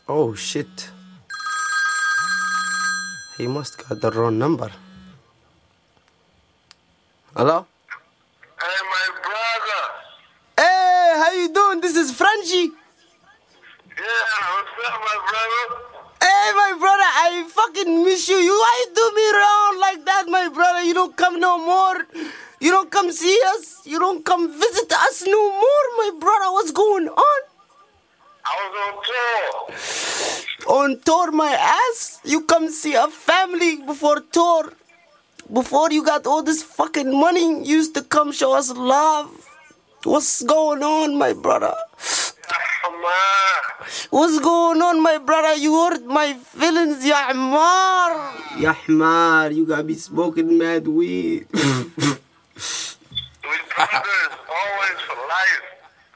Oh shit. He must got the wrong number. Hello? Hey, my brother. Hey, how you doing? This is Frenchie. Yeah, what's up, my brother? Hey, my brother, I fucking miss you. Why you do me wrong like that, my brother? You don't come no more. You don't come see us. You don't come visit us no more, my brother. What's going on? I was on tour. On tour, my ass? You come see a family before tour. Before you got all this fucking money, you used to come show us love. What's going on, my brother? What's going on, my brother? You hurt my feelings, ya Ahmar. Ya Ahmar, you got me smoking mad weed. We brothers always for life.